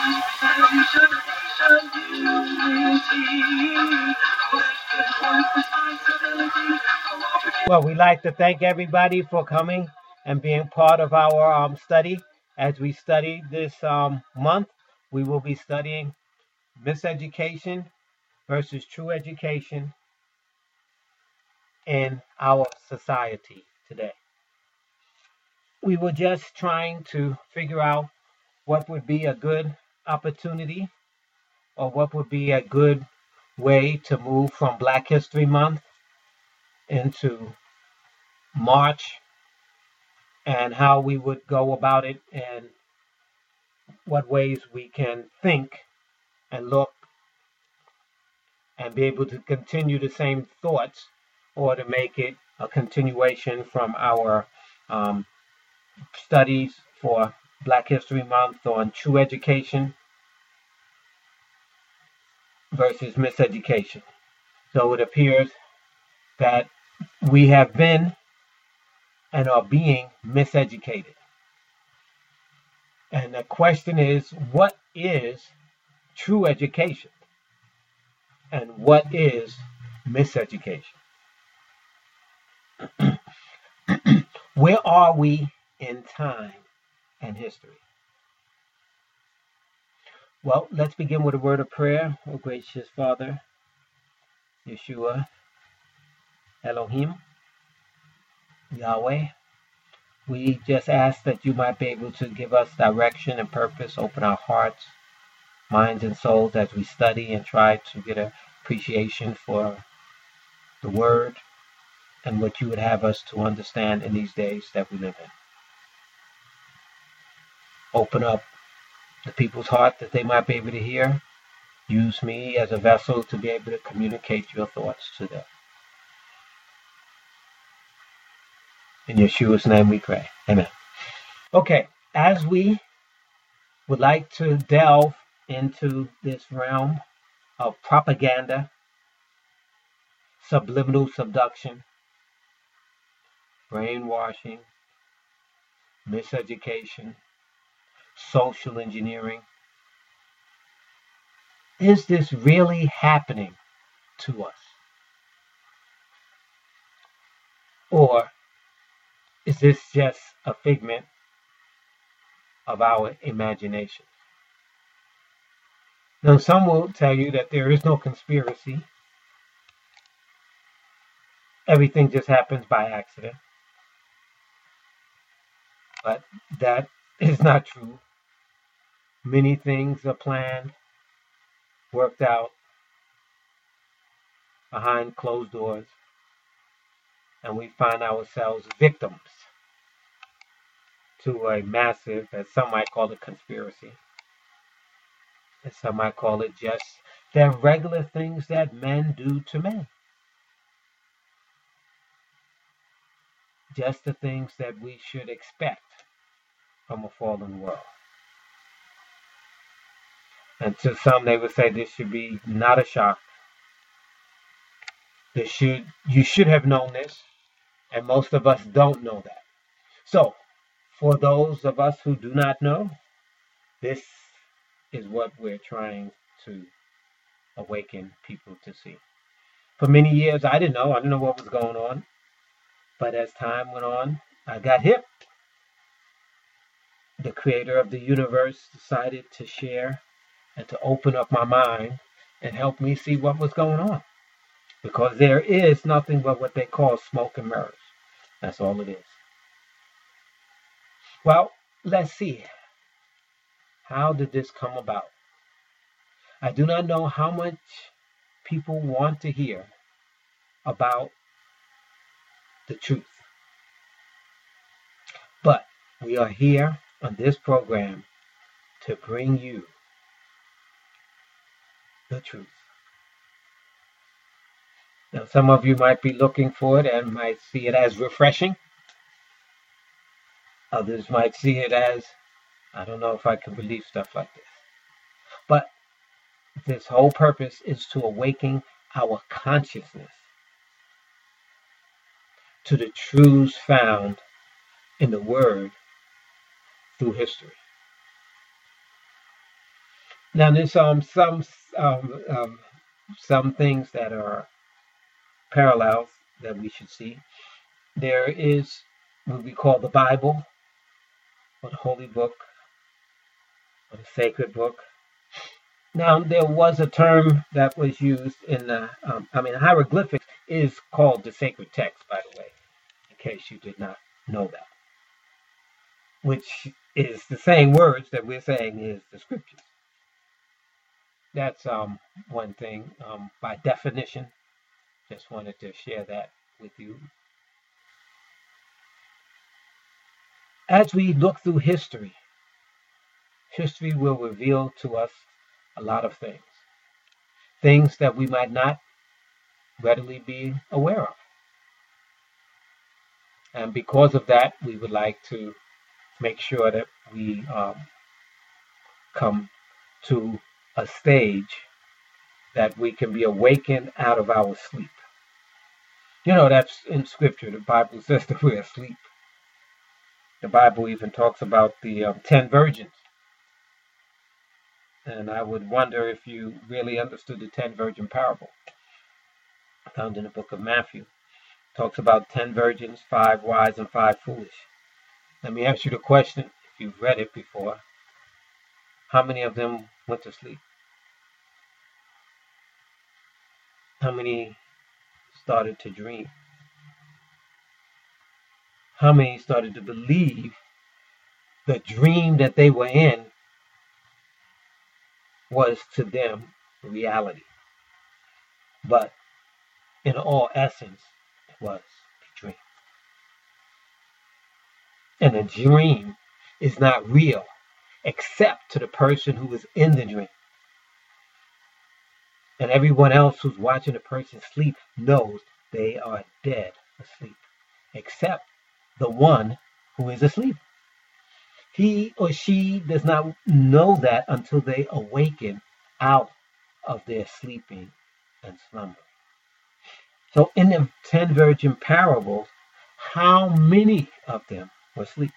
Well, we'd like to thank everybody for coming and being part of our study. As we study this month, we will be studying miseducation versus true education in our society today. We were just trying to figure out what would be a good opportunity or what would be a good way to move from Black History Month into March, and how we would go about it and what ways we can think and look and be able to continue the same thoughts or to make it a continuation from our studies for Black History Month on true education versus miseducation. So it appears that we have been and are being miseducated. And the question is, what is true education? And what is miseducation? Where are we in time and history? Well, let's begin with a word of prayer. Oh, gracious Father, Yeshua, Elohim, Yahweh, we just ask that you might be able to give us direction and purpose, open our hearts, minds, and souls as we study and try to get an appreciation for the word and what you would have us to understand in these days that we live in. Open up the people's heart that they might be able to hear. Use me as a vessel to be able to communicate your thoughts to them. In Yeshua's name we pray. Amen. Okay, as we would like to delve into this realm of propaganda, subliminal subduction, brainwashing, miseducation, social engineering, is this really happening to us? Or is this just a figment of our imagination? Now, some will tell you that there is no conspiracy. Everything just happens by accident. But that is not true. Many things are planned, worked out behind closed doors, and we find ourselves victims to a massive, as some might call it, conspiracy. As some might call it just the regular things that men do to men. Just the things that we should expect from a fallen world. And to some, they would say this should be not a shock. You should have known this, and most of us don't know that. So, for those of us who do not know, this is what we're trying to awaken people to see. For many years, I didn't know what was going on. But as time went on, I got hip. The creator of the universe decided to share and to open up my mind and help me see what was going on. Because there is nothing but what they call smoke and mirrors. That's all it is. Well, let's see. How did this come about? I do not know how much people want to hear about the truth. But we are here on this program to bring you the truth. Now, some of you might be looking for it and might see it as refreshing. Others might see it as, I don't know if I can believe stuff like this. But this whole purpose is to awaken our consciousness to the truths found in the Word through history. Now, there's um, um, some things that are parallels that we should see. There is what we call the Bible, or the Holy Book, or the Sacred Book. Now, there was a term that was used in the, hieroglyphics is called the sacred text, by the way, in case you did not know that, which is the same words that we're saying is the scriptures. That's one thing by definition. Just wanted to share that with you. As we look through history, history will reveal to us a lot of things that we might not readily be aware of. And because of that, we would like to make sure that we come to a stage that we can be awakened out of our sleep. You know, that's in Scripture. The Bible says that we're asleep. The Bible even talks about the 10 virgins. And I would wonder if you really understood the 10 virgin parable found in the book of Matthew. It talks about 10 virgins, 5 wise and 5 foolish. Let me ask you the question, if you've read it before, how many of them went to sleep? How many started to dream? How many started to believe the dream that they were in was to them reality? But in all essence, it was a dream. And a dream is not real except to the person who is in the dream. And everyone else who's watching the person sleep knows they are dead asleep, except the one who is asleep. He or she does not know that until they awaken out of their sleeping and slumber. So in the 10 virgin parables, how many of them were asleep?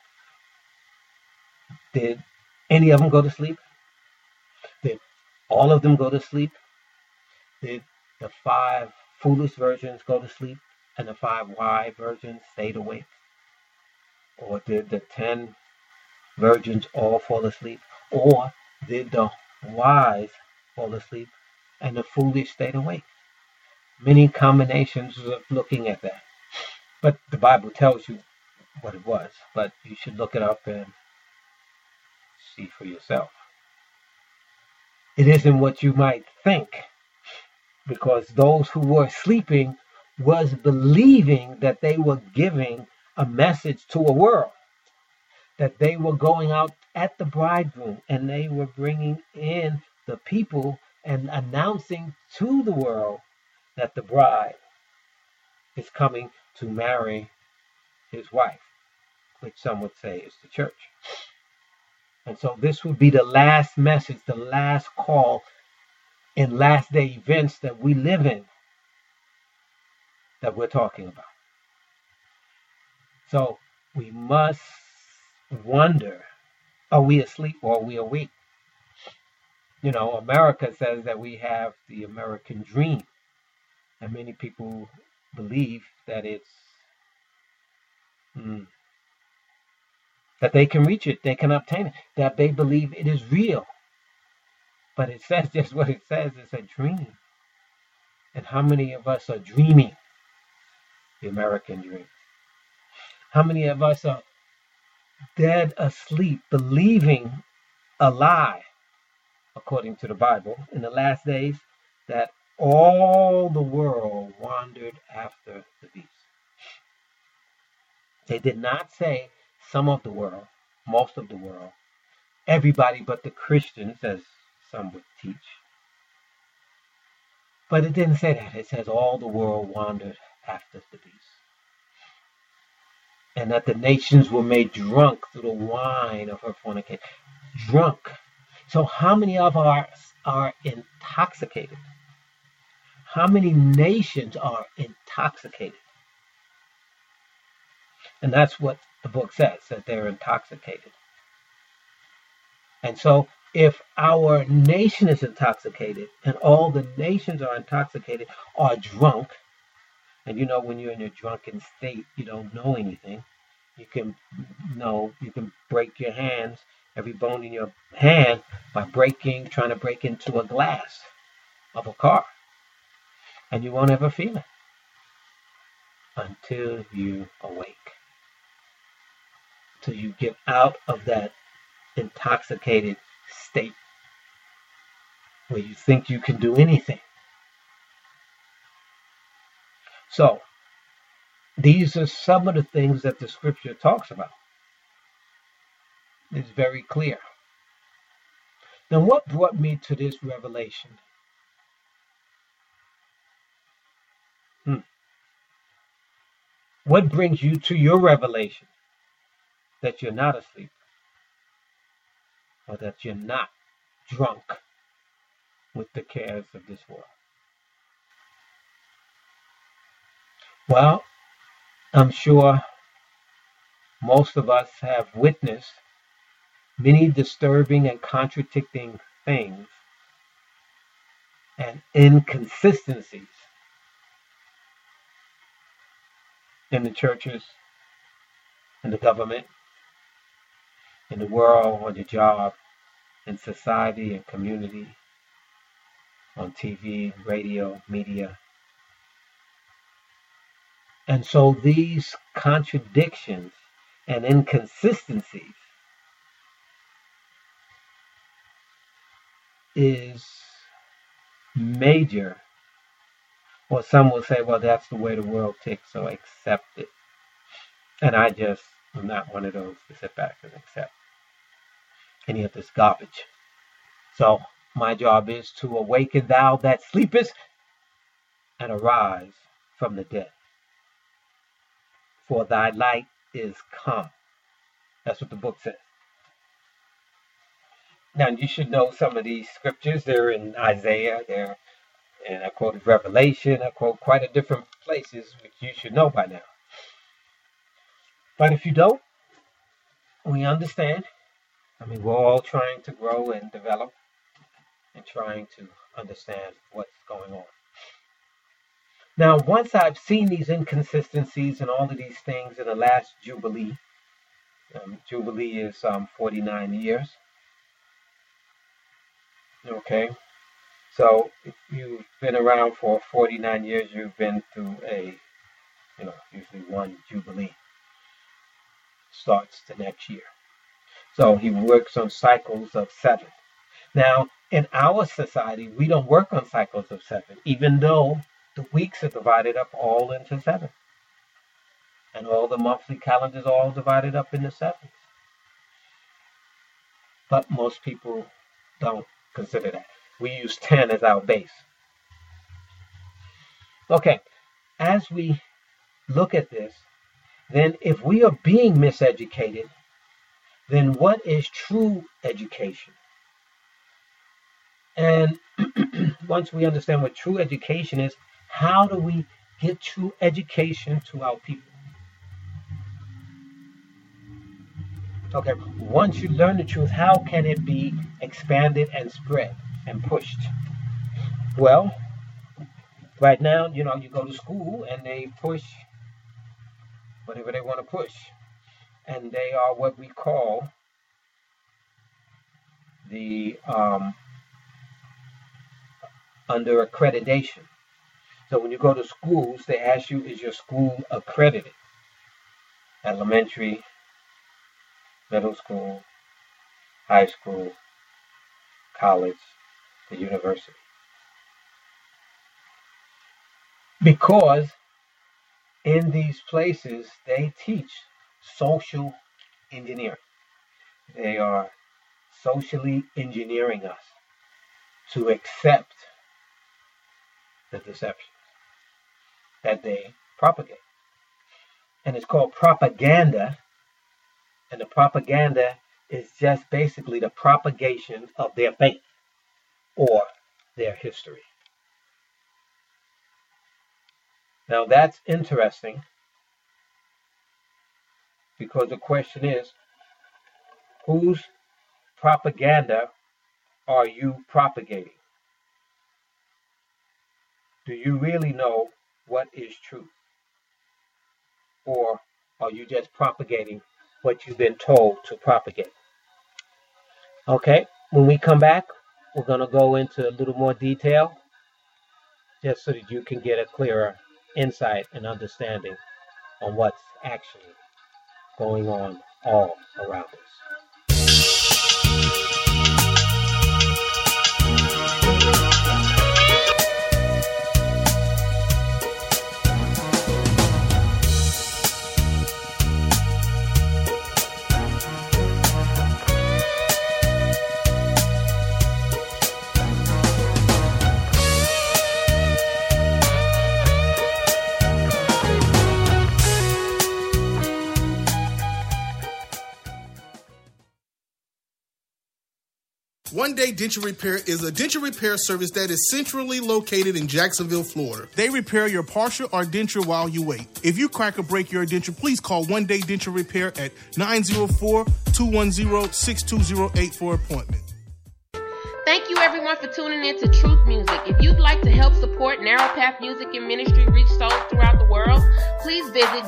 Did any of them go to sleep? Did all of them go to sleep? Did the 5 foolish virgins go to sleep and the 5 wise virgins stayed awake? Or did the 10 virgins all fall asleep? Or did the wise fall asleep and the foolish stayed awake? Many combinations of looking at that. But the Bible tells you what it was. But you should look it up and see for yourself. It isn't what you might think, because those who were sleeping was believing that they were giving a message to a world, that they were going out at the bridegroom and they were bringing in the people and announcing to the world that the bride is coming to marry his wife, which some would say is the church. And so this would be the last message, the last call in last day events that we live in, that we're talking about. So we must wonder, are we asleep or are we awake? You know, America says that we have the American dream. And many people believe that it's that they can reach it, they can obtain it, that they believe it is real. But it says just what it says, it's a dream. And how many of us are dreaming the American dream? How many of us are dead asleep, believing a lie, according to the Bible, in the last days, that all the world wandered after the beast? They did not say some of the world, most of the world, everybody but the Christians, as some would teach. But it didn't say that. It says all the world wandered after the beast. And that the nations were made drunk through the wine of her fornication. Drunk. So how many of us are intoxicated? How many nations are intoxicated? And that's what the book says, that they're intoxicated. And so if our nation is intoxicated and all the nations are intoxicated, are drunk, and when you're in your drunken state, you don't know anything. You can break your hands, every bone in your hand, by trying to break into a glass of a car, and you won't ever feel it until you awake, till you get out of that intoxicated state where you think you can do anything. So these are some of the things that the scripture talks about. It's very clear. Now, what brought me to this revelation? What brings you to your revelation that you're not asleep, or that you're not drunk with the cares of this world? Well, I'm sure most of us have witnessed many disturbing and contradicting things and inconsistencies in the churches, in the government, in the world, on your job, in society and community, on TV, radio, media. And so these contradictions and inconsistencies is major. Or some will say, well, that's the way the world ticks, so accept it. And I just am not one of those to sit back and accept any of this garbage. So my job is to awaken thou that sleepest and arise from the dead. For thy light is come. That's what the book says. Now, you should know some of these scriptures. They're in Isaiah, and I quoted Revelation. I quote quite a different places, which you should know by now. But if you don't, we understand. I mean, we're all trying to grow and develop and trying to understand what's going on. Now, once I've seen these inconsistencies and all of these things in the last Jubilee, Jubilee is 49 years. Okay, so if you've been around for 49 years, you've been through usually one Jubilee. Starts the next year. So he works on cycles of 7. Now, in our society, we don't work on cycles of 7, even though the weeks are divided up all into 7. And all the monthly calendars are all divided up into 7. But most people don't consider that. We use 10 as our base. Okay, as we look at this, then if we are being miseducated, then what is true education? And once we understand what true education is, how do we get true education to our people? Okay, once you learn the truth, how can it be expanded and spread and pushed? Well, right now, you go to school and they push whatever they want to push. And they are what we call the under accreditation. So when you go to schools, they ask you, is your school accredited? Elementary, middle school, high school, college, the university. Because in these places, they teach social engineering. They are socially engineering us to accept the deceptions that they propagate. And it's called propaganda. And the propaganda is just basically the propagation of their faith or their history. Now that's interesting, because the question is, whose propaganda are you propagating? Do you really know what is truth? Or are you just propagating what you've been told to propagate? Okay, when we come back, we're going to go into a little more detail just so that you can get a clearer insight and understanding on what's actually going on all around us. One Day Denture Repair is a denture repair service that is centrally located in Jacksonville, Florida. They repair your partial or denture while you wait. If you crack or break your denture, please call One Day Denture Repair at 904-210-6208 for an appointment. Thank you everyone for tuning in to Truth Music. If you'd like to help support Narrow Path Music and Ministry reach souls throughout the world, please visit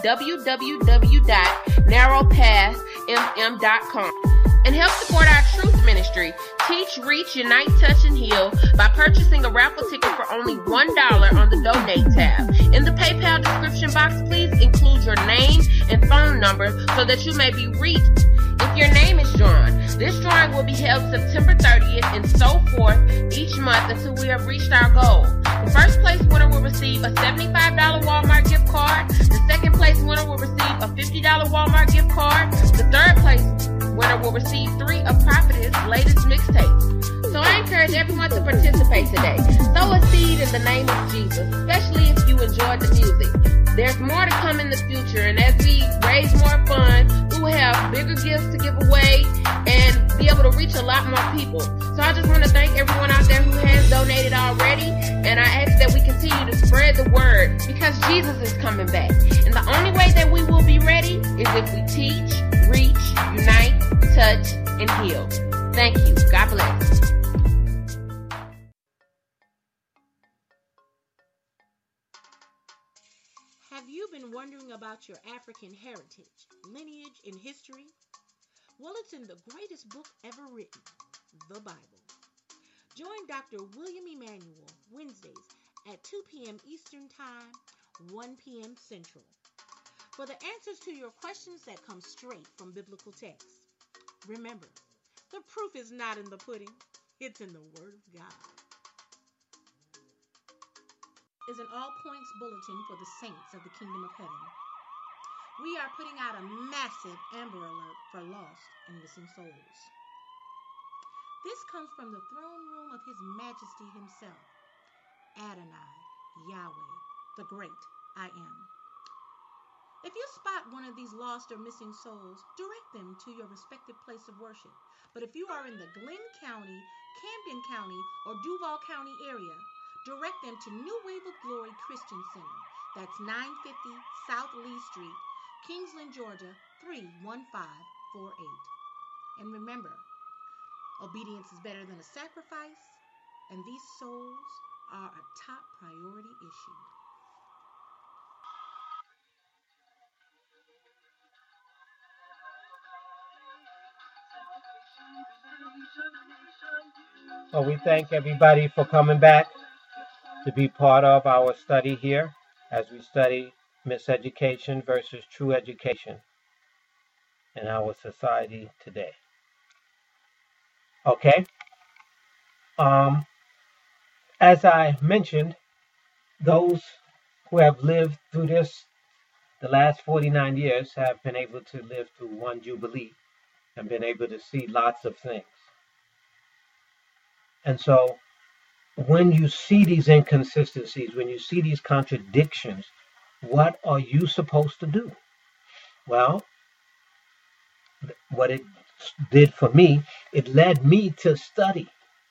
www.narrowpathmm.com and help support our Truth Ministry. Teach, reach, unite, touch, and heal by purchasing a raffle ticket for only $1 on the donate tab. In the PayPal description box, please include your name and phone number so that you may be reached if your name is drawn. This drawing will be held September 30th and so forth each month until we have reached our goal. The first place winner will receive a $75 Walmart gift card. The second place winner will receive a $50 Walmart gift card. The third place winner will receive 3 of Prophetess' latest mixtapes. So I encourage everyone to participate today. Sow a seed in the name of Jesus, especially if you enjoyed the music. There's more to come in the future, and as we raise more funds, we will have bigger gifts to give away and be able to reach a lot more people. So I just want to thank everyone out there who has donated already, and I ask that we continue to spread the word because Jesus is coming back. And the only way that we will be ready is if we teach, reach, unite, touch, and heal. Thank you. God bless. Have you been wondering about your African heritage, lineage, and history? Well, it's in the greatest book ever written, the Bible. Join Dr. William Emanuel Wednesdays at 2 p.m. Eastern Time, 1 p.m. Central, for the answers to your questions that come straight from biblical texts. Remember, the proof is not in the pudding, it's in the Word of God. Is an all-points bulletin for the saints of the Kingdom of Heaven. We are putting out a massive Amber Alert for lost and missing souls. This comes from the throne room of His Majesty Himself, Adonai, Yahweh, the Great I Am. If you spot one of these lost or missing souls, direct them to your respective place of worship. But if you are in the Glenn County, Camden County, or Duval County area, direct them to New Wave of Glory Christian Center. That's 950 South Lee Street, Kingsland, Georgia, 31548. And remember, obedience is better than a sacrifice, and these souls are a top priority issue. So we thank everybody for coming back to be part of our study here as we study miseducation versus true education in our society today. Okay. As I mentioned, those who have lived through this, the last 49 years, have been able to live through one Jubilee and been able to see lots of things. And so when you see these inconsistencies, when you see these contradictions, what are you supposed to do? Well, what it did for me, it led me to study.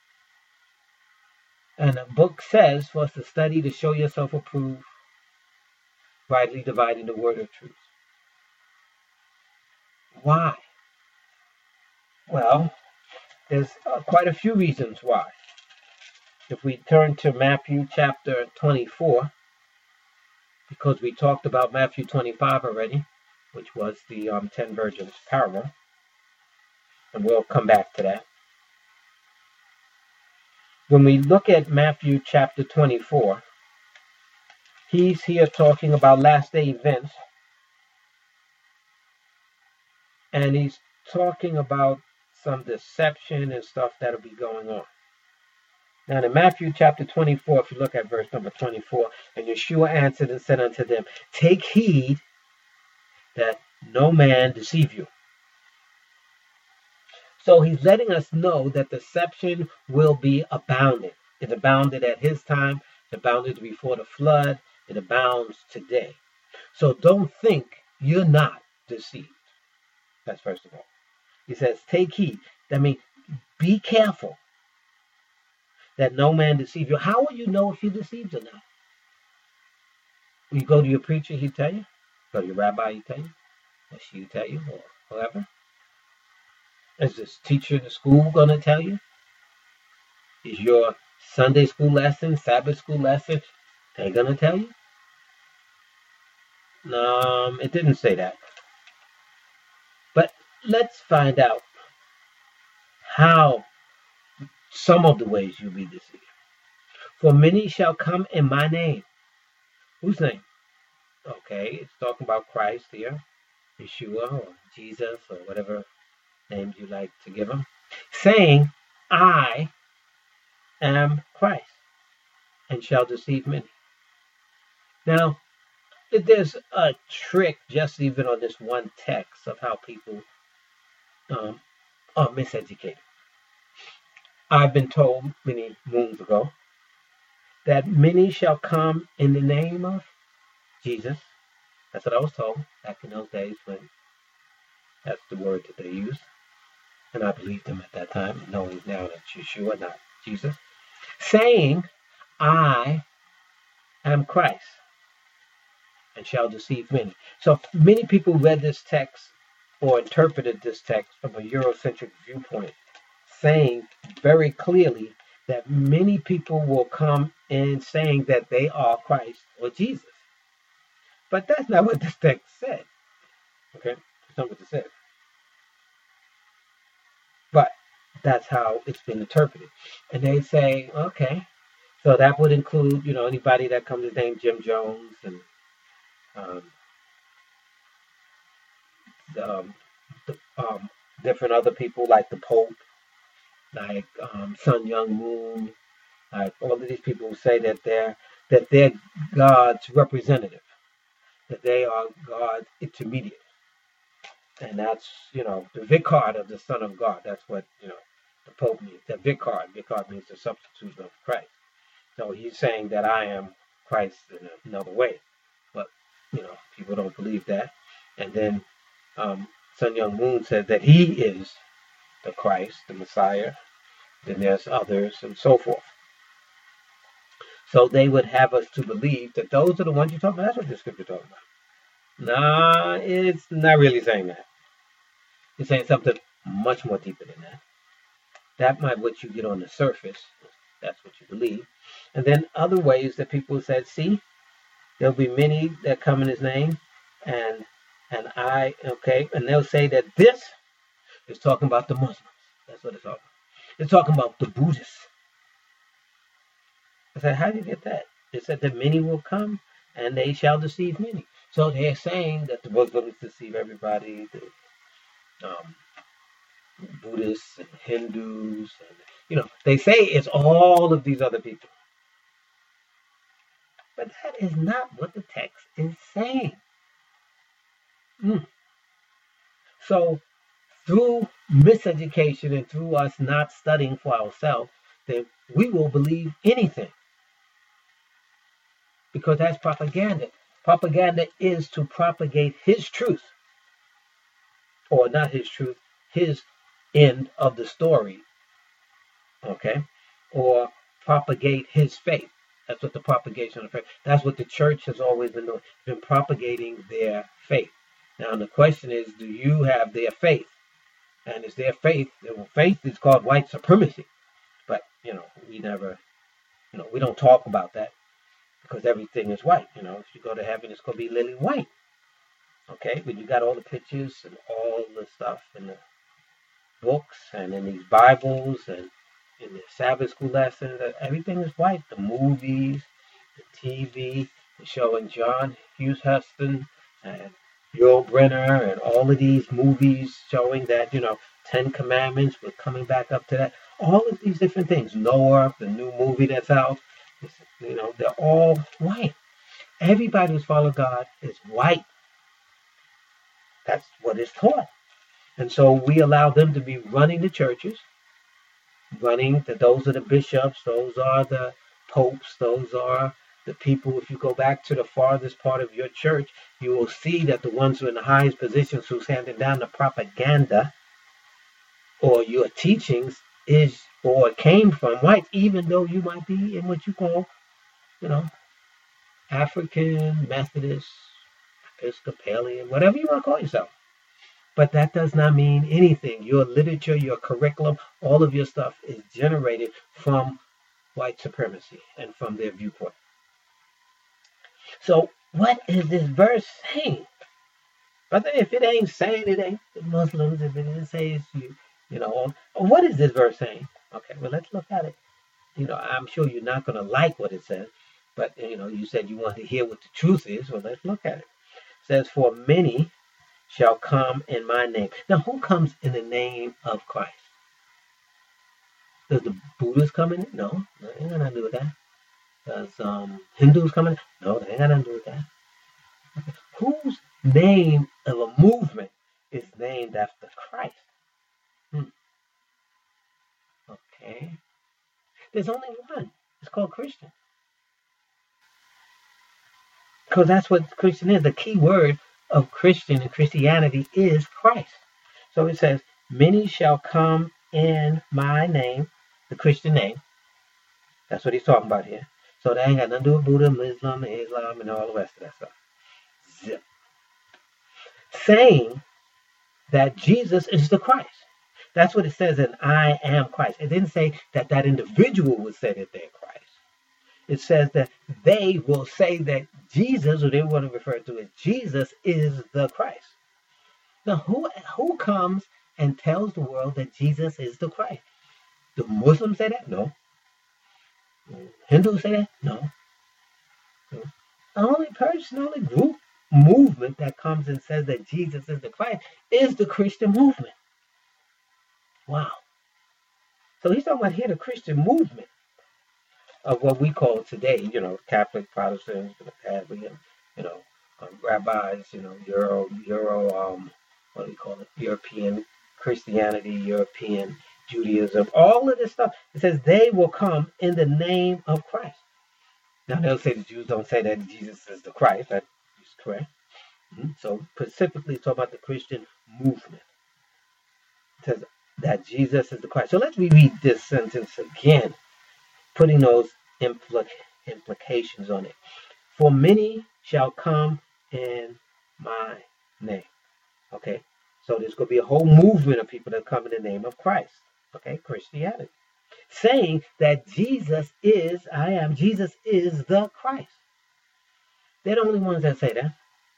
And the book says for us to study to show yourself approved, rightly dividing the word of truth. Why? Well, There's quite a few reasons why. If we turn to Matthew chapter 24, because we talked about Matthew 25 already, which was the 10 virgins parable, and we'll come back to that. When we look at Matthew chapter 24, he's here talking about last day events, and he's talking about some deception and stuff that'll be going on. Now in Matthew chapter 24, if you look at verse number 24, and Yeshua answered and said unto them, take heed that no man deceive you. So he's letting us know that deception will be abounding. It abounded at his time, it abounded before the flood, it abounds today. So don't think you're not deceived. That's first of all. He says, take heed. That means be careful that no man deceive you. How will you know if you're deceived or not? You go to your preacher, he'll tell you. Go to your rabbi, he'll tell you. Or she'll tell you, or whoever. Is this teacher in the school going to tell you? Is your Sunday school lesson, Sabbath school lesson, they going to tell you? No, it didn't say that. But let's find out how some of the ways you'll be deceived. For many shall come in my name. Whose name? Okay, it's talking about Christ here, Yeshua or Jesus or whatever names you like to give him, saying, I am Christ, and shall deceive many. Now, there's a trick just even on this one text of how people are miseducated. I've been told many moons ago that many shall come in the name of Jesus. That's what I was told back in those days when that's the word that they used. And I believed them at that time, knowing now that Yeshua, not Jesus, saying, I am Christ, and shall deceive many. So many people read this text or interpreted this text from a Eurocentric viewpoint, saying very clearly that many people will come in saying that they are Christ or Jesus. But that's not what this text said. Okay? That's not what it said. But that's how it's been interpreted. And they say, okay, so that would include, anybody that comes to name Jim Jones and different other people like the Pope, like Sun Young Moon, like all of these people who say that they're God's representative, that they are God's intermediate. And that's, the vicar of the Son of God. That's what, the Pope means. The vicar. Vicar means the substitute of Christ. So he's saying that I am Christ in another way. But, people don't believe that. And then Sun Young Moon said that he is the Christ, the Messiah. Then there's others and so forth. So they would have us to believe that those are the ones you're talking about. That's what the scripture talking about. Nah, it's not really saying that. It's saying something much more deeper than that. That might what you get on the surface. That's what you believe. And then other ways that people said, see, there'll be many that come in his name, and they'll say that this is talking about the Muslims. That's what it's talking about. It's talking about the Buddhists. I said, how do you get that? It said that many will come, and they shall deceive many. So they're saying that the Muslims deceive everybody, the Buddhists and Hindus, and, they say it's all of these other people. But that is not what the text is saying. So through miseducation and through us not studying for ourselves, then we will believe anything. Because that's propaganda. Propaganda is to propagate his truth. Or not his truth, his end of the story. Okay? Or propagate his faith. That's what the propagation of faith. That's what the church has always been doing. It's been propagating their faith. Now the question is, do you have their faith? And it's their faith. Faith is called white supremacy. But, we never, we don't talk about that because everything is white. If you go to heaven, it's going to be lily white. Okay? But you got all the pictures and all the stuff in the books and in these Bibles and in the Sabbath school lessons. Everything is white. The movies, the TV, showing John Hughes Huston and Yul Brynner and all of these movies showing that, 10 Commandments, we're coming back up to that. All of these different things. Noah, the new movie that's out, they're all white. Everybody who's followed God is white. That's what is taught. And so we allow them to be running the churches, those are the bishops, those are the popes, those are the people. If you go back to the farthest part of your church, you will see that the ones who are in the highest positions who's handing down the propaganda or your teachings is or came from whites, even though you might be in what you call, African, Methodist, Episcopalian, whatever you want to call yourself. But that does not mean anything. Your literature, your curriculum, all of your stuff is generated from white supremacy and from their viewpoint. So what is this verse saying? But if it ain't saying it ain't the Muslims, if it didn't say it's you, what is this verse saying? Okay, well, let's look at it. I'm sure you're not going to like what it says, but, you said you want to hear what the truth is. Well, let's look at it. It says, for many shall come in my name. Now, who comes in the name of Christ? Does the Buddhists come in? No, they ain't got nothing to do with that. Does Hindus come in? No, they ain't got nothing to do with that. Okay. Whose name of a movement is named after Christ? Okay. There's only one. It's called Christian. Because that's what Christian is. The key word of Christian and Christianity is Christ. So it says, many shall come in my name, the Christian name. That's what he's talking about here. So they ain't got nothing to do with Buddhism, Islam, and all the rest of that stuff. Zip. Saying that Jesus is the Christ. That's what it says in I am Christ. It didn't say that individual would say that they're Christ. It says that they will say that Jesus, or they want to refer to as Jesus, is the Christ. Now, who comes and tells the world that Jesus is the Christ? Do Muslims say that? No. Hindus say that? No. The only person, the only group, movement that comes and says that Jesus is the Christ is the Christian movement. Wow. So he's talking about here the Christian movement of what we call today, Catholic, Protestants, rabbis, Euro, what do you call it? European Christianity, European Judaism, all of this stuff. It says they will come in the name of Christ. Now they'll say the Jews don't say that Jesus is the Christ. That is correct. So specifically talk about the Christian movement. It says that Jesus is the Christ. So let's reread this sentence again, putting those implications on it. For many shall come in my name. Okay, so there's going to be a whole movement of people that come in the name of Christ. Okay, Christianity. Saying that Jesus is the Christ. They're the only ones that say that.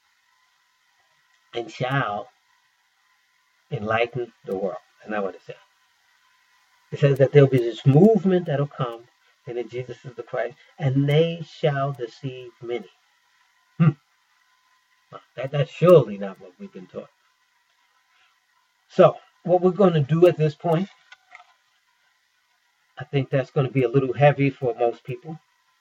And shall enlighten the world. That's not what it says. It says that there'll be this movement that'll come, and that Jesus is the Christ, and they shall deceive many. That's surely not what we've been taught. So, what we're going to do at this point, I think that's going to be a little heavy for most people.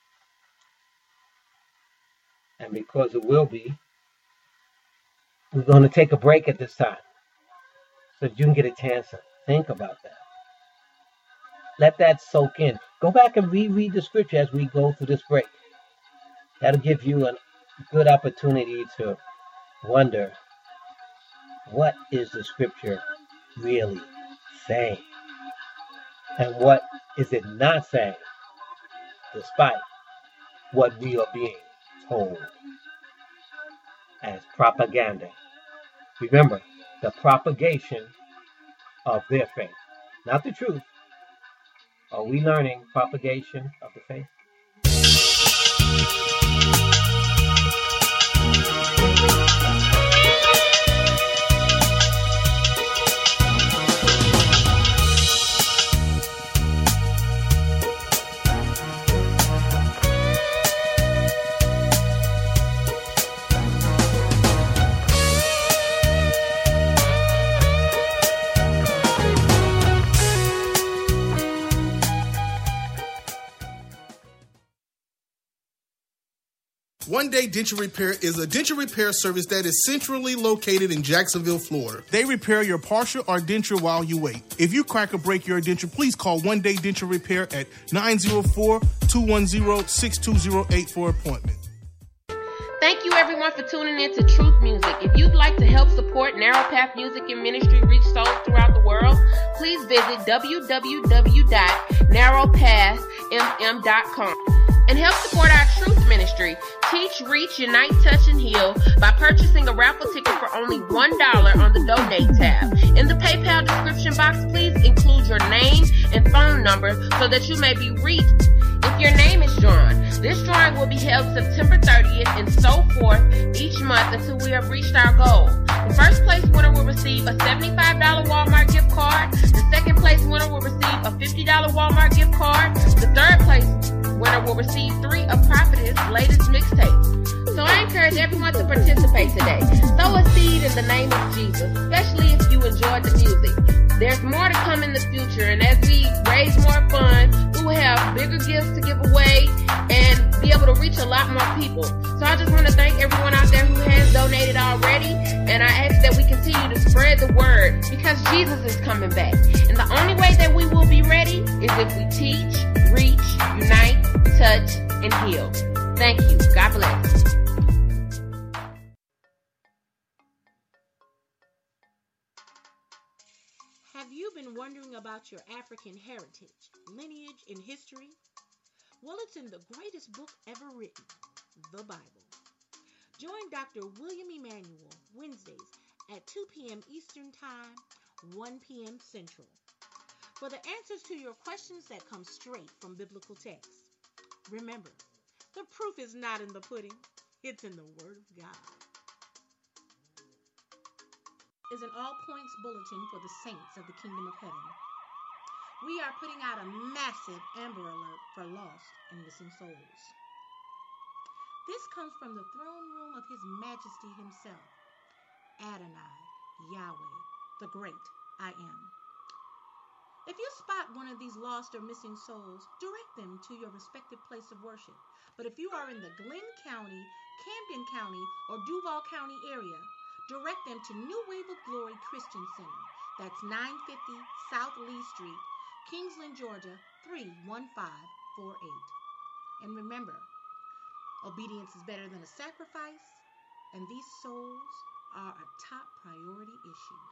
And because it will be, we're going to take a break at this time so that you can get a chance to think about that. Let that soak in. Go back and reread the scripture as we go through this break. That'll give you a good opportunity to wonder, what is the scripture really saying? And what is it not saying, despite what we are being told as propaganda? Remember, the propagation of their faith, not the truth. Are we learning propagation of the faith? One Day Denture Repair is a denture repair service that is centrally located in Jacksonville, Florida. They repair your partial or denture while you wait. If you crack or break your denture, please call One Day Denture Repair at 904-210-6208 for an appointment. Thank you everyone for tuning in to Truth Music. If you'd like to help support Narrow Path Music and Ministry reach souls throughout the world, please visit www.narrowpathmm.com. And help support our Truth Ministry, Teach, Reach, Unite, Touch, and Heal by purchasing a raffle ticket for only $1 on the Donate tab. In the PayPal description box, please include your name and phone number so that you may be reached if your name is drawn. This drawing will be held September 30th and so forth each month until we have reached our goal. The first place winner will receive a $75 Walmart gift card. The second place winner will receive a $50 Walmart gift card. The third place winner will receive 3 of Prophetess' latest mixtapes. So I encourage everyone to participate today. Sow a seed in the name of Jesus, especially if you enjoyed the music. There's more to come in the future, and as we raise more funds, we will have bigger gifts to give away and be able to reach a lot more people. So I just want to thank everyone out there who has donated already, and I ask that we continue to spread the word because Jesus is coming back. And the only way that we will be ready is if we teach, reach, unite, touch, and heal. Thank you. God bless. Have you been wondering about your African heritage, lineage, and history? Well, it's in the greatest book ever written, the Bible. Join Dr. William Emanuel Wednesdays at 2 p.m. Eastern Time, 1 p.m. Central, for the answers to your questions that come straight from biblical texts. Remember, the proof is not in the pudding, it's in the Word of God. Is an all-points bulletin for the saints of the Kingdom of Heaven. We are putting out a massive Amber Alert for lost and missing souls. This comes from the throne room of His Majesty Himself, Adonai, Yahweh, the Great I Am. If you spot one of these lost or missing souls, direct them to your respective place of worship. But if you are in the Glenn County, Camden County, or Duval County area, direct them to New Wave of Glory Christian Center. That's 950 South Lee Street, Kingsland, Georgia, 31548. And remember, obedience is better than a sacrifice, and these souls are a top priority issue.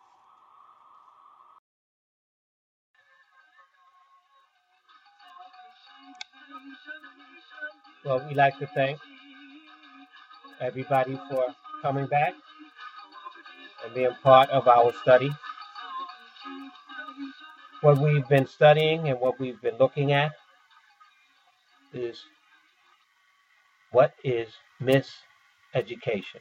Well, we'd like to thank everybody for coming back and being part of our study. What we've been studying and what we've been looking at is what is miseducation?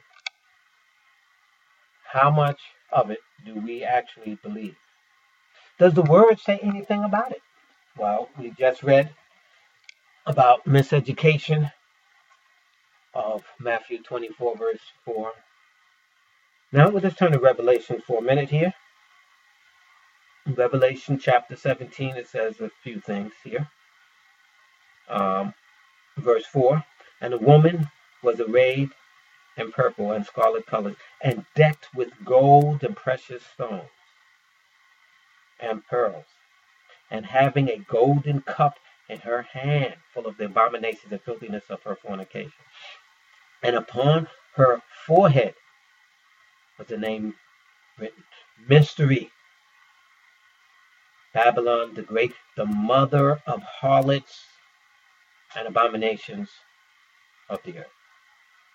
How much of it do we actually believe? Does the Word say anything about it? Well, we just read about miseducation of Matthew 24, verse 4. Now, let's turn to Revelation for a minute here. In Revelation chapter 17, it says a few things here. Verse 4, and the woman was arrayed in purple and scarlet colors, and decked with gold and precious stones and pearls, and having a golden cup in her hand, full of the abominations and filthiness of her fornication. And upon her forehead was the name written, Mystery, Babylon the Great, the mother of harlots and abominations of the earth.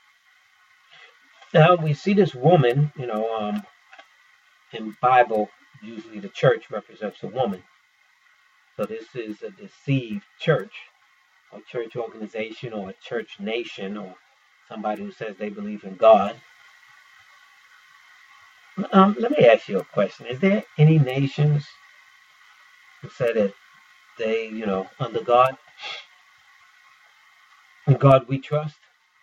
Now we see this woman, in Bible usually the church represents a woman. So this is a deceived church, or church organization, or a church nation, or somebody who says they believe in God. Let me ask you a question. Is there any nations who say that they, under God, in God we trust?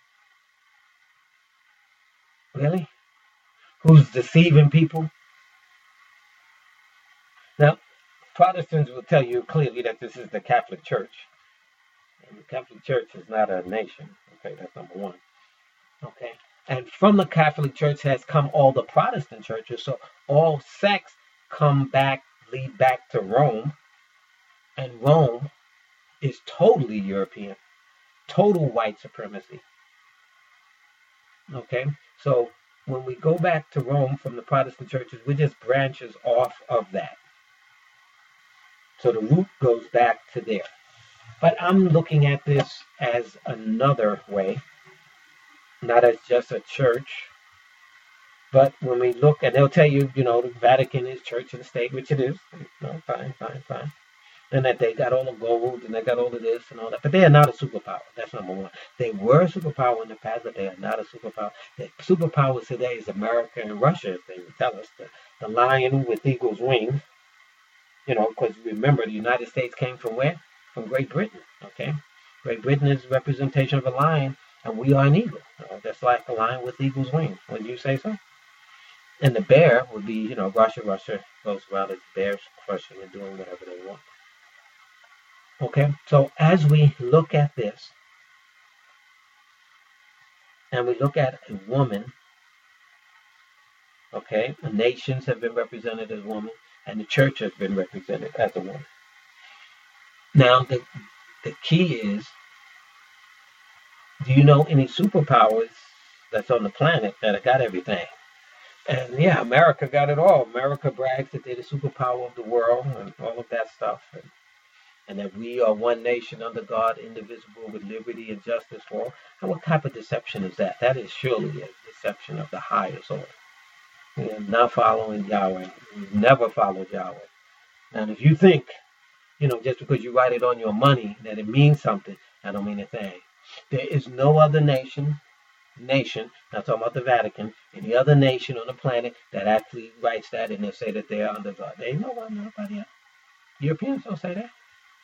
Really? Who's deceiving people? Now, Protestants will tell you clearly that this is the Catholic Church. And the Catholic Church is not a nation. Okay, that's number one. Okay. And from the Catholic Church has come all the Protestant churches. So all sects lead back to Rome. And Rome is totally European. Total white supremacy. Okay. So when we go back to Rome from the Protestant churches, we're just branches off of that. So the root goes back to there. But I'm looking at this as another way, not as just a church. But when we look, and they'll tell you, the Vatican is church and state, which it is. Fine. And that they got all the gold and they got all of this and all that. But they are not a superpower. That's number one. They were a superpower in the past, but they are not a superpower. The superpowers today is America and Russia, if they would tell us. The lion with eagle's wings. Because remember, the United States came from where? From Great Britain, okay? Great Britain is a representation of a lion, and we are an eagle. That's like a lion with eagle's wings. Wouldn't you say so? And the bear would be, Russia. Russia goes around as bears crushing and doing whatever they want. Okay, so as we look at this, and we look at a woman, okay, the nations have been represented as women, and the church has been represented as a woman. Now, the key is, do you know any superpowers that's on the planet that have got everything? And yeah, America got it all. America brags that they're the superpower of the world and all of that stuff. And that we are one nation under God, indivisible, with liberty and justice for all. And what type of deception is that? That is surely a deception of the highest order. We are not following Yahweh. We've never followed Yahweh. And if you think, just because you write it on your money that it means something, I don't mean a thing. There is no other nation, not talking about the Vatican, any other nation on the planet that actually writes that and they say that they are under God. There ain't nobody else. Europeans don't say that.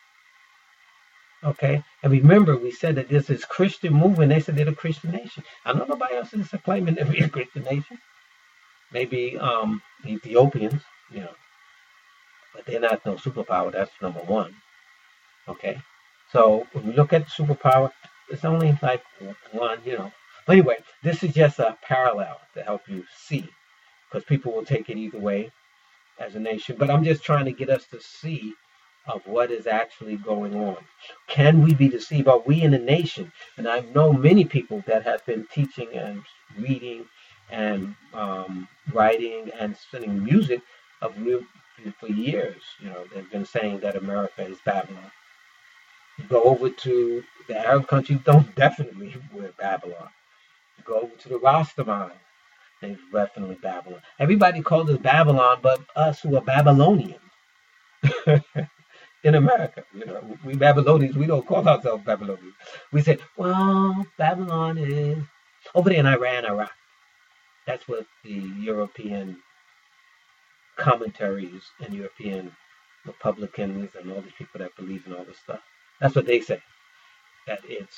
Okay, and remember, we said that this is Christian movement. They said they're a Christian nation. I know nobody else is claiming to be a Christian nation. Maybe Ethiopians, but they're not no superpower. That's number one. Okay, so when we look at superpower, it's only like one, But anyway, this is just a parallel to help you see, because people will take it either way as a nation. But I'm just trying to get us to see of what is actually going on. Can we be deceived? Are we in a nation? And I know many people that have been teaching and reading and writing and sending music for years. They've been saying that America is Babylon. You go over to the Arab countries, definitely we're Babylon. You go over to the Rastaman, they're definitely Babylon. Everybody calls us Babylon, but us who are Babylonians. In America, we Babylonians, we don't call ourselves Babylonians. We say, well, Babylon is over there in Iran, Iraq. That's what the European commentaries and European Republicans and all these people that believe in all this stuff, that's what they say. That it's,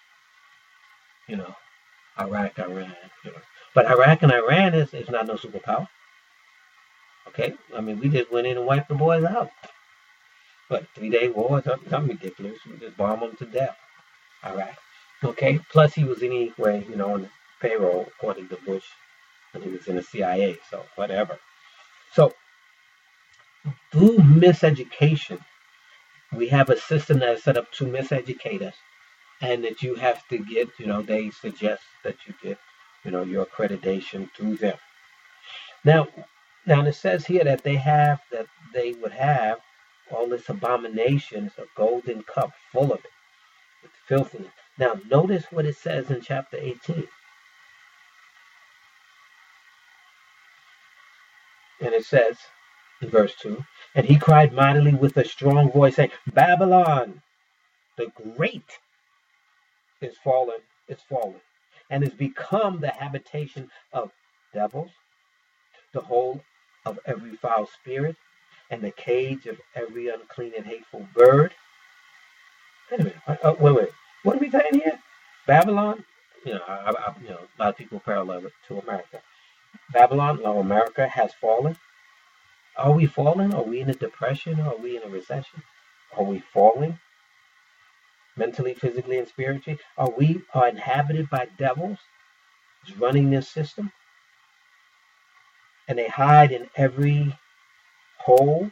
Iraq, Iran, But Iraq and Iran is not no superpower. Okay? I mean, we just went in and wiped the boys out. But 3-day war, something ridiculous. We just bombed them to death. Iraq. Okay? Plus, he was anyway, on the payroll, according to Bush, and he was in the CIA, so whatever. So, through miseducation, we have a system that is set up to miseducate us, and that you have to get, they suggest that you get, your accreditation through them. Now it says here that they would have all this abominations, a golden cup full of it, with filthiness. Now, notice what it says in chapter 18. And it says, in verse 2. And he cried mightily with a strong voice, saying, Babylon, the great, is fallen, and is become the habitation of devils, the hole of every foul spirit, and the cage of every unclean and hateful bird. Wait a minute. Wait. What are we saying here? Babylon? A lot of people parallel it to America. Babylon, or America, has fallen. Are we falling? Are we in a depression? Are we in a recession? Are we falling? Mentally, physically, and spiritually? Are we inhabited by devils running this system? And they hide in every hole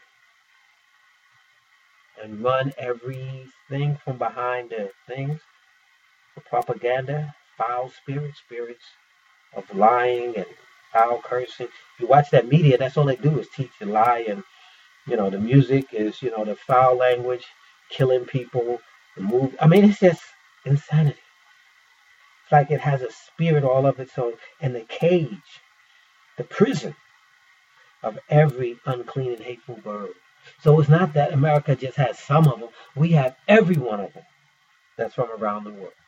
and run everything from behind the things. The propaganda, foul spirits of lying and foul cursing. If you watch that media, that's all they do is teach and lie. And, the music is, the foul language, killing people. The movie. I mean, it's just insanity. It's like it has a spirit all of its own. And the cage, the prison of every unclean and hateful bird. So it's not that America just has some of them. We have every one of them that's from around the world.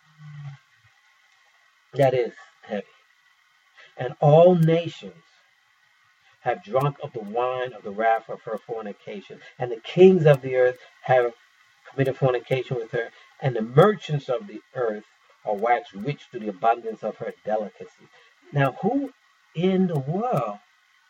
That is heavy. And all nations have drunk of the wine of the wrath of her fornication. And the kings of the earth have committed fornication with her. And the merchants of the earth are waxed rich through the abundance of her delicacy. Now, who in the world,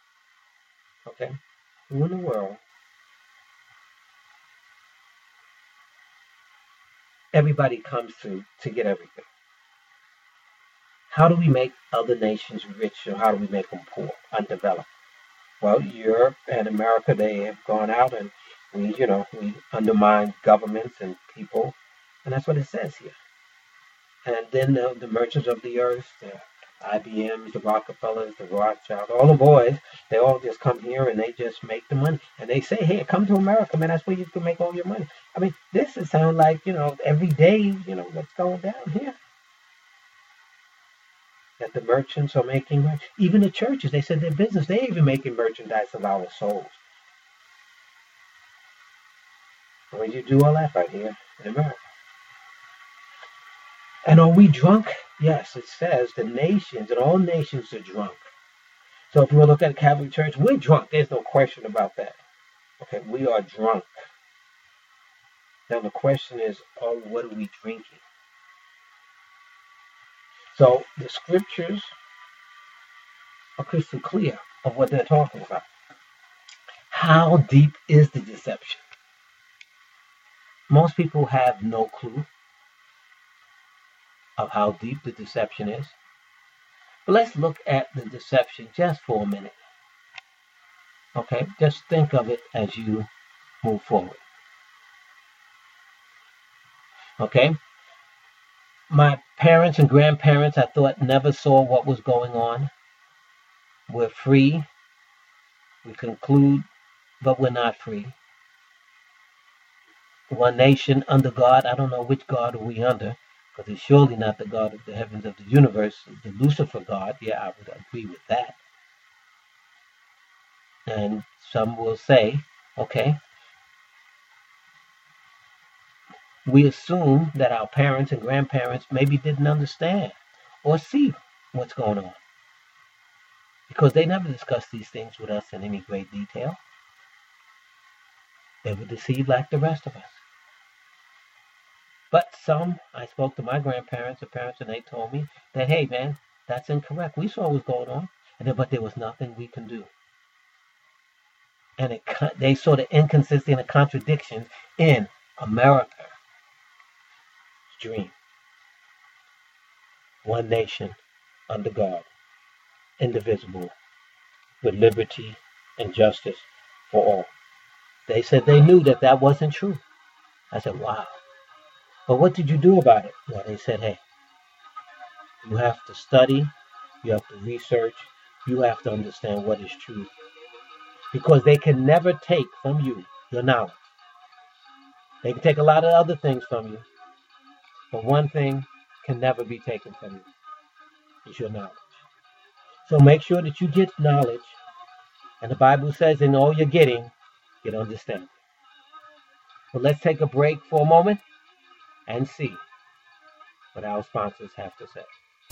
everybody comes to get everything? How do we make other nations rich, or how do we make them poor, undeveloped? Well, Europe and America, they have gone out and we undermine governments and people, and that's what it says here. And then the merchants of the earth, the IBMs, the Rockefellers, the Rothschilds, all the boys, they all just come here and they just make the money. And they say, hey, come to America, man, that's where you can make all your money. I mean, this is sound like, every day, what's going down here. That the merchants are making, even the churches, they said their business, they even making merchandise of our souls. When you do all that right here in America. And are we drunk? Yes, it says the nations and all nations are drunk. So if you look at the Catholic Church, we're drunk. There's no question about that. Okay, we are drunk. Now the question is, what are we drinking? So the scriptures are crystal clear of what they're talking about. How deep is the deception? Most people have no clue of how deep the deception is. But let's look at the deception just for a minute. Okay, just think of it as you move forward. Okay, my parents and grandparents, I thought, never saw what was going on. We're free. We conclude, but we're not free. One nation under God. I don't know which God are we under, because it's surely not the God of the heavens of the universe, the Lucifer God. Yeah, I would agree with that. And some will say, okay, we assume that our parents and grandparents maybe didn't understand or see what's going on, because they never discussed these things with us in any great detail. They were deceived like the rest of us. But some, I spoke to my grandparents and parents, and they told me that, hey, man, that's incorrect. We saw what was going on, but there was nothing we can do. And they saw the inconsistency and the contradictions in America's dream. One nation under God, indivisible, with liberty and justice for all. They said they knew that wasn't true. I said, wow. But what did you do about it? Well, they said, hey, you have to study, you have to research, you have to understand what is true. Because they can never take from you your knowledge. They can take a lot of other things from you, but one thing can never be taken from you. It's your knowledge. So make sure that you get knowledge And the Bible says, in all you're getting, get understanding. So let's take a break for a moment and see what our sponsors have to say.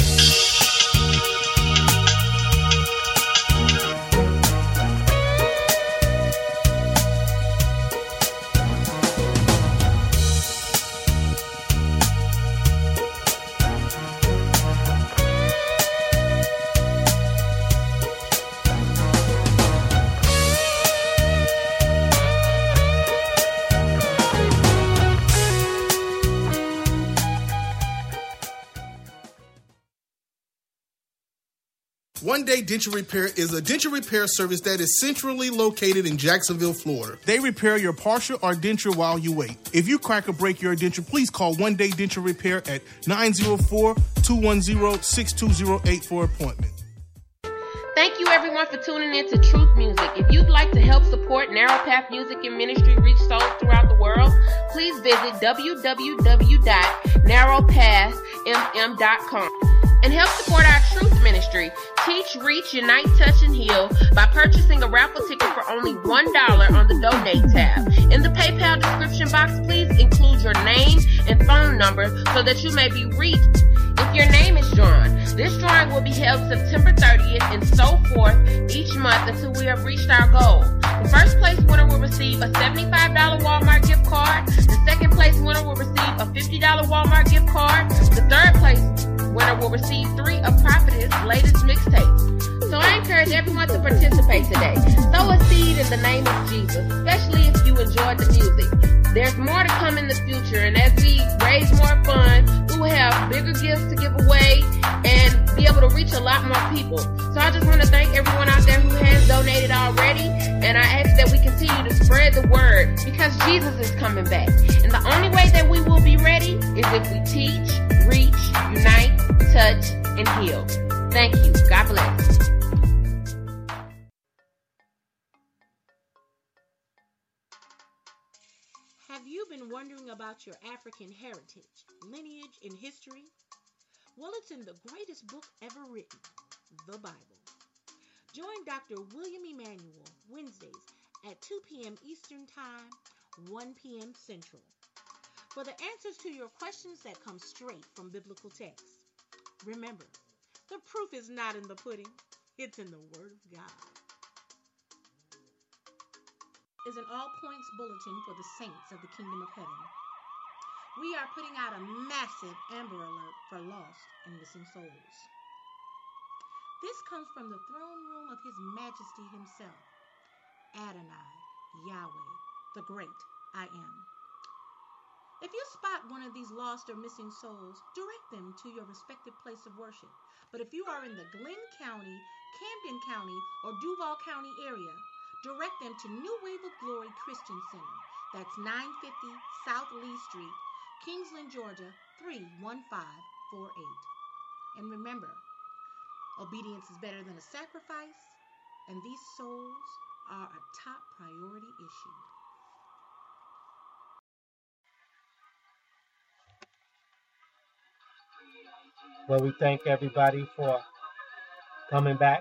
One Day Denture Repair is a denture repair service that is centrally located in Jacksonville, Florida. They repair your partial or denture while you wait. If you crack or break your denture, please call One Day Denture Repair at 904-210-6208 for an appointment. Thank you everyone for tuning in to Truth Music. If you'd like to help support Narrow Path Music and Ministry reach souls throughout the world, please visit www.narrowpathmm.com. And help support our Truth Ministry, Teach, Reach, Unite, Touch, and Heal by purchasing a raffle ticket for only $1 on the Donate tab. In the PayPal description box, please include your name and phone number so that you may be reached if your name is drawn. This drawing will be held September 30th and so forth each month until we have reached our goal. The first place winner will receive a $75 Walmart gift card. The second place winner will receive a $50 Walmart gift card. The third place winner will receive 3 of Prophetess' latest mixtapes. So I encourage everyone to participate today. Sow a seed in the name of Jesus, especially if you enjoyed the music. There's more to come in the future, and as we raise more funds, we will have bigger gifts to give away and be able to reach a lot more people. So I just want to thank everyone out there who has donated already, and I ask that we continue to spread the word because Jesus is coming back. And the only way that we will be ready is if we teach, reach, unite, touch, and heal. Thank you. God bless. Have you been wondering about your African heritage, lineage, and history? Well, it's in the greatest book ever written, the Bible. Join Dr. William Emanuel Wednesdays at 2 p.m. Eastern Time, 1 p.m. Central, for the answers to your questions that come straight from biblical texts. Remember, the proof is not in the pudding, it's in the Word of God. Is an all-points bulletin for the saints of the Kingdom of Heaven. We are putting out a massive Amber Alert for lost and missing souls. This comes from the throne room of His Majesty Himself, Adonai, Yahweh, the Great I Am. If you spot one of these lost or missing souls, direct them to your respective place of worship. But if you are in the Glenn County, Camden County, or Duval County area, direct them to New Wave of Glory Christian Center. That's 950 South Lee Street, Kingsland, Georgia, 31548. And remember, obedience is better than a sacrifice, and these souls are a top priority issue. Well, we thank everybody for coming back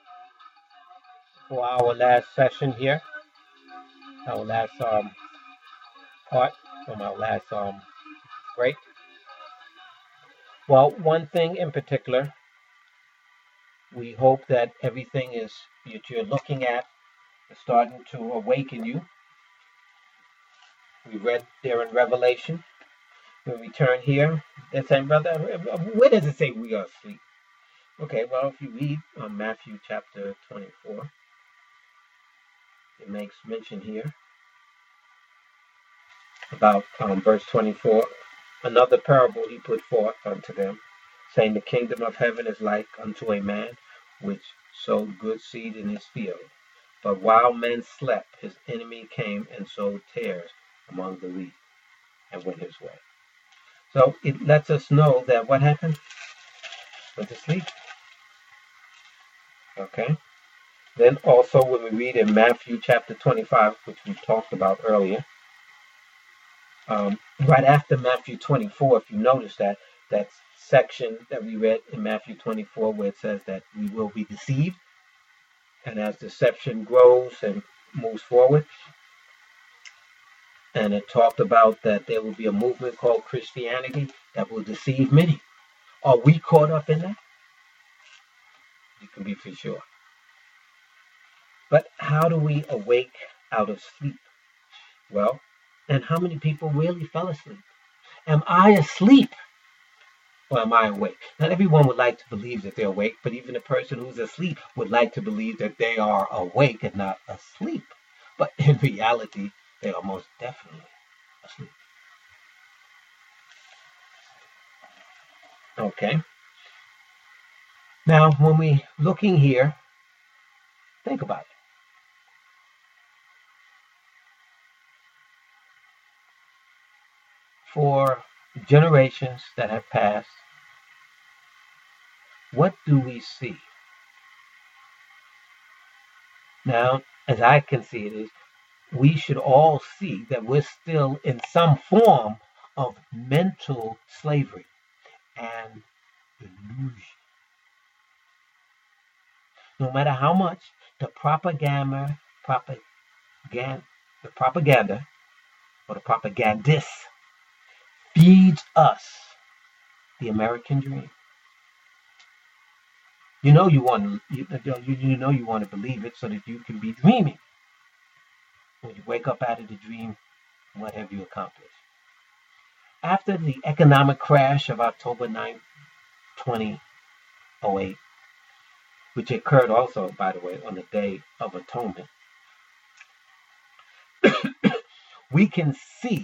for our last session here, our last part from our last break. Well, one thing in particular, we hope that everything is that you're looking at is starting to awaken you. We read there in Revelation. When we turn here, they're saying, brother, where does it say we are asleep? Okay, well, if you read Matthew chapter 24, it makes mention here about verse 24. Another parable he put forth unto them, saying, the kingdom of heaven is like unto a man which sowed good seed in his field. But while men slept, his enemy came and sowed tares among the wheat and went his way. So it lets us know that what happened? Went to sleep. Okay. Then also when we read in Matthew chapter 25, which we talked about earlier, right after Matthew 24, if you notice that section that we read in Matthew 24 where it says that we will be deceived, And as deception grows and moves forward, and it talked about that there will be a movement called Christianity that will deceive many. Are we caught up in that? You can be for sure. But how do we awake out of sleep? Well, and how many people really fell asleep? Am I asleep or am I awake? Not everyone would like to believe that they're awake, but even the person who's asleep would like to believe that they are awake and not asleep. But in reality, they are most definitely asleep. Okay. Now, when we're looking here, think about it. For generations that have passed, what do we see? Now, as I can see it is, we should all see that we're still in some form of mental slavery and illusion. No matter how much the propaganda or the propagandists feeds us the American dream. You know you want to believe it so that you can be dreaming. When you wake up out of the dream, what have you accomplished? After the economic crash of October 9, 2008, which occurred also, by the way, on the Day of Atonement, we can see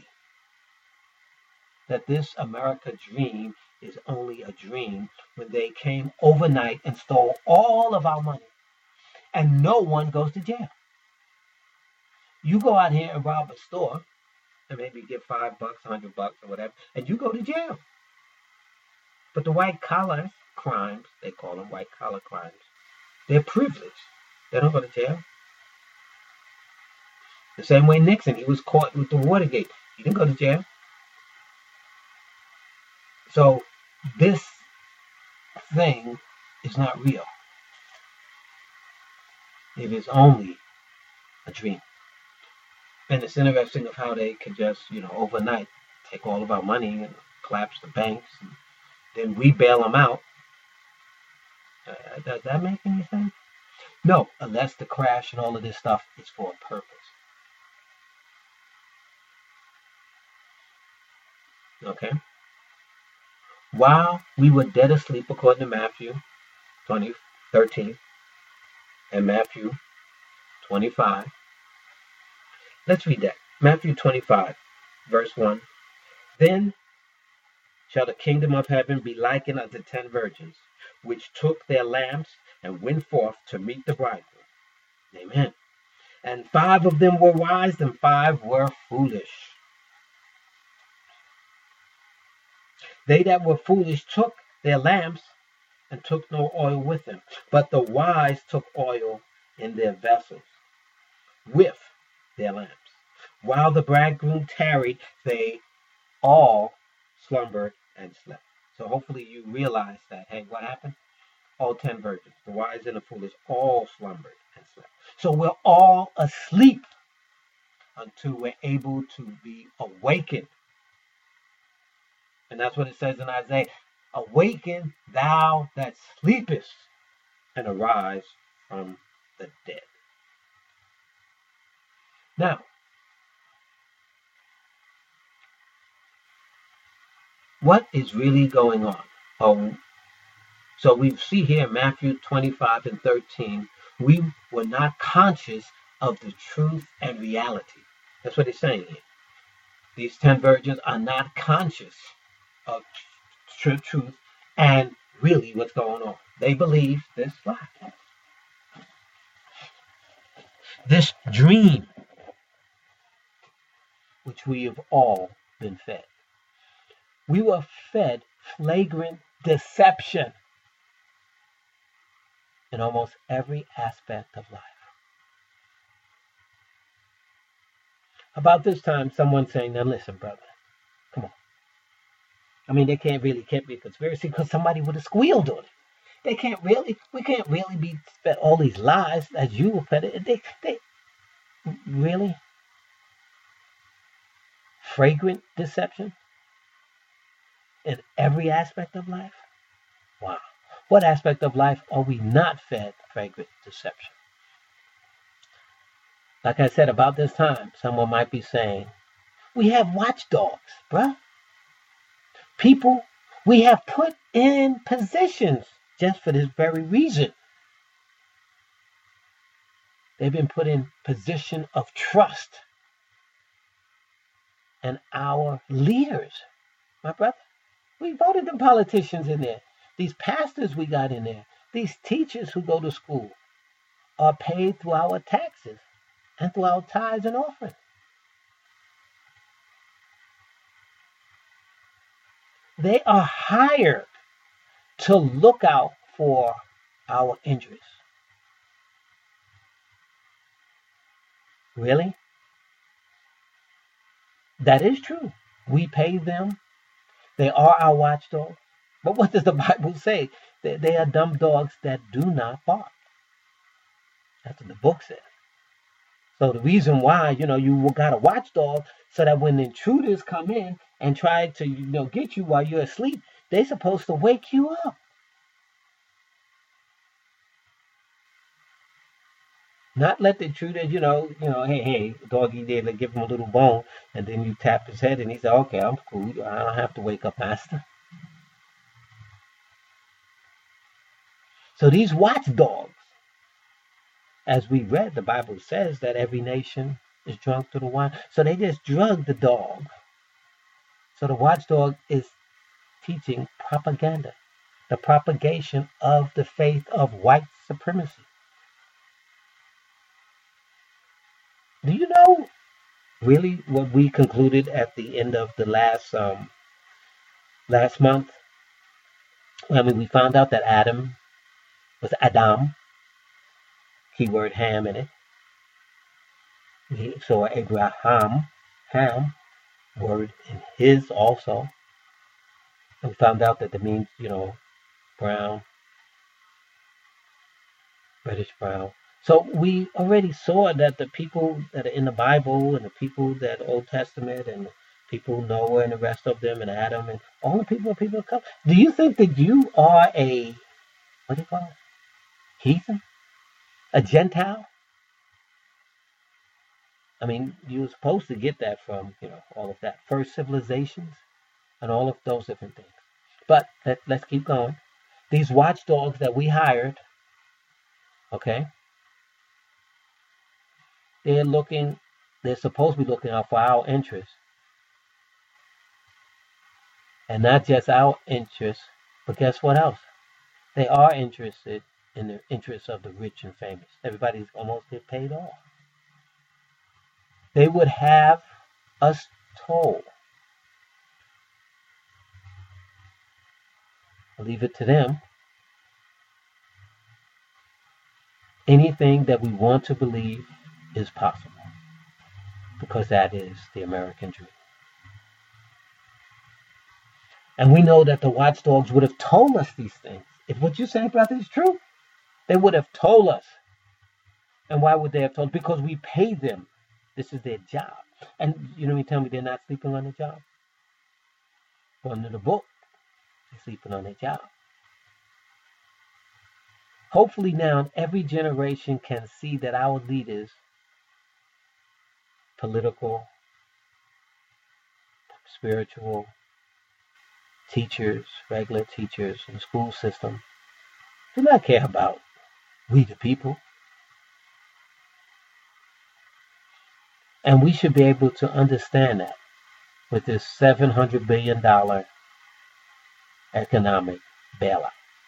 that this America dream is only a dream when they came overnight and stole all of our money and no one goes to jail. You go out here and rob a store and maybe get $5, $100 or whatever, and you go to jail. But the white collar crimes, they call them white collar crimes, they're privileged. They don't go to jail. The same way Nixon, he was caught with the Watergate. He didn't go to jail. So this thing is not real. It is only a dream. And it's interesting of how they could just, overnight take all of our money and collapse the banks, and then we bail them out. Does that make any sense? No, unless the crash and all of this stuff is for a purpose. Okay? While we were dead asleep, according to Matthew 20:13 and Matthew 25. Let's read that. Matthew 25, verse 1. Then shall the kingdom of heaven be likened unto 10 virgins, which took their lamps and went forth to meet the bridegroom. Amen. And 5 of them were wise, and 5 were foolish. They that were foolish took their lamps and took no oil with them, but the wise took oil in their vessels with their lamps. While the bridegroom tarried, they all slumbered and slept. So hopefully you realize that, hey, what happened? All 10 virgins, the wise and the foolish, all slumbered and slept. So we're all asleep until we're able to be awakened. And that's what it says in Isaiah. Awaken thou that sleepest, and arise from the dead. Now, what is really going on? So we see here in Matthew 25 and 13, we were not conscious of the truth and reality. That's what it's saying here. These 10 virgins are not conscious of truth and really what's going on. They believe this lie, this dream, which we have all been fed. We were fed flagrant deception in almost every aspect of life. About this time, someone saying, now listen, brother, come on. I mean, they can't really be a conspiracy because somebody would have squealed on it. we can't really be fed all these lies that you were fed. They really fragrant deception in every aspect of life. Wow. What aspect of life are we not fed fragrant deception? Like I said, about this time, someone might be saying, we have watchdogs, bruh. People we have put in positions just for this very reason. They've been put in position of trust. And our leaders, my brother, we voted the politicians in there. These pastors we got in there, these teachers who go to school are paid through our taxes and through our tithes and offerings. They are hired to look out for our interests. Really? That is true. We pay them. They are our watchdogs. But what does the Bible say? They are dumb dogs that do not bark. That's what the book says. So the reason why, you got a watchdog so that when intruders come in and try to, get you while you're asleep, they're supposed to wake you up. Not let the intruder, hey, doggy there, give him a little bone, and then you tap his head and he said, okay, I'm cool. I don't have to wake up, master. So these watchdogs, as we read, the Bible says that every nation is drunk to the wine. So they just drug the dog. So the watchdog is teaching propaganda, the propagation of the faith of white supremacy. Do you know really what we concluded at the end of the last month? We found out that Adam was Adam, keyword ham in it. So Abraham, ham, word in his also. And we found out that means, brown, reddish brown. So we already saw that the people that are in the Bible and the people that Old Testament and the people Noah and the rest of them and Adam and all the people of color. Do you think that you are a, what do you call it? Heathen? A Gentile? You were supposed to get that from, all of that. First civilizations and all of those different things. But let's keep going. These watchdogs that we hired, okay? They're supposed to be looking out for our interests. And not just our interests, but guess what else? They are interested in the interests of the rich and famous. Everybody's almost get paid off. They would have us told. I'll leave it to them. Anything that we want to believe is possible, because that is the American dream. And we know that the watchdogs would have told us these things. If what you say, brother, is true, they would have told us. And why would they have told us? Because we pay them. This is their job. And you tell me they're not sleeping on their job? Under the book, they're sleeping on their job. Hopefully now every generation can see that our leaders, political, spiritual, teachers, regular teachers in the school system, do not care about we the people. And we should be able to understand that with this $700 billion economic bailout.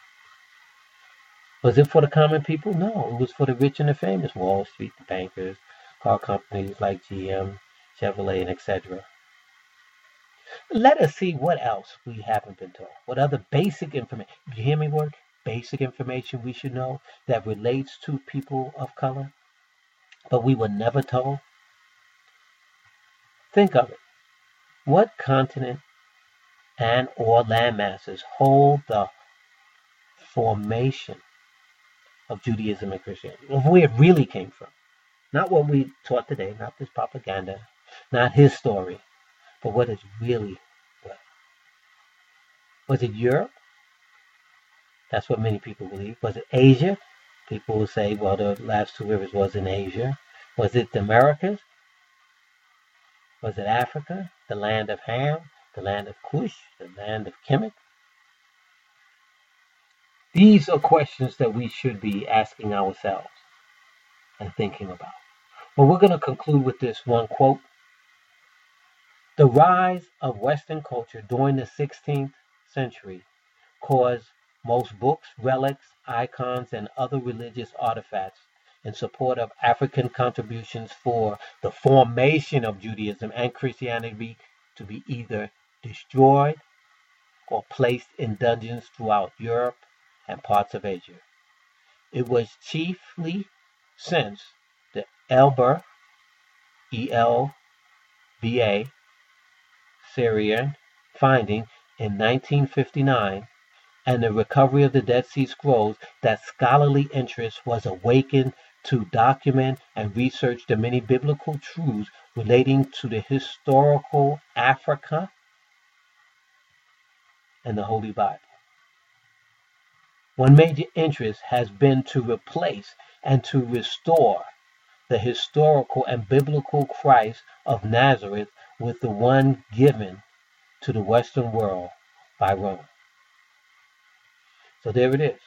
Was it for the common people? No, it was for the rich and the famous. Wall Street, the bankers, car companies like GM, Chevrolet, and etc. Let us see what else we haven't been told. What other basic information, you hear me work? Basic information we should know that relates to people of color, but we were never told. Think of it. What continent and or landmasses hold the formation of Judaism and Christianity, of where it really came from. Not what we taught today, not this propaganda, not his story, but what it really was. Was it Europe? That's what many people believe. Was it Asia? People will say, well, the last 2 rivers was in Asia. Was it the Americas? Was it Africa? The land of Ham? The land of Cush? The land of Kemet? These are questions that we should be asking ourselves and thinking about. But we're going to conclude with this one quote. The rise of Western culture during the 16th century caused most books, relics, icons, and other religious artifacts in support of African contributions for the formation of Judaism and Christianity to be either destroyed or placed in dungeons throughout Europe and parts of Asia. It was chiefly since the Elber, E-L-B-A, Syrian finding in 1959 and the recovery of the Dead Sea Scrolls that scholarly interest was awakened to document and research the many biblical truths relating to the historical Africa and the Holy Bible. One major interest has been to replace and to restore the historical and biblical Christ of Nazareth with the one given to the Western world by Rome. So there it is.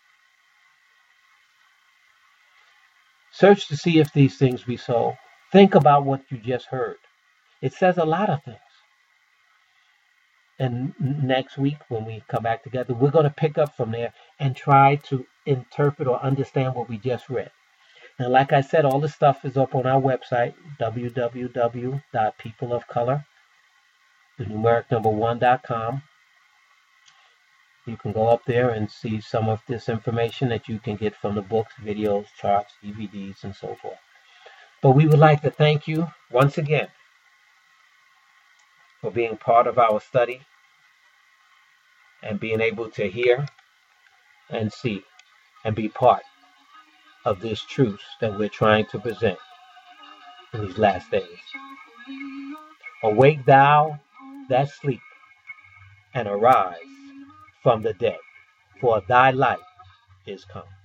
Search to see if these things be so. Think about what you just heard. It says a lot of things. And next week, when we come back together, we're going to pick up from there and try to interpret or understand what we just read. Now, like I said, all the stuff is up on our website, www.peopleofcolor, the numeric number 1.com. You can go up there and see some of this information that you can get from the books, videos, charts, DVDs, and so forth. But we would like to thank you once again for being part of our study and being able to hear and see and be part of this truth that we're trying to present in these last days. Awake thou that sleep, and arise from the dead, for thy light is come.